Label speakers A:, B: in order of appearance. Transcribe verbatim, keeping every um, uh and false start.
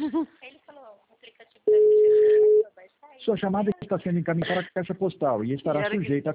A: Ele falou, o aplicativo da G P S vai sair.
B: Sua chamada está sendo encaminhada para a caixa postal e estará sujeita a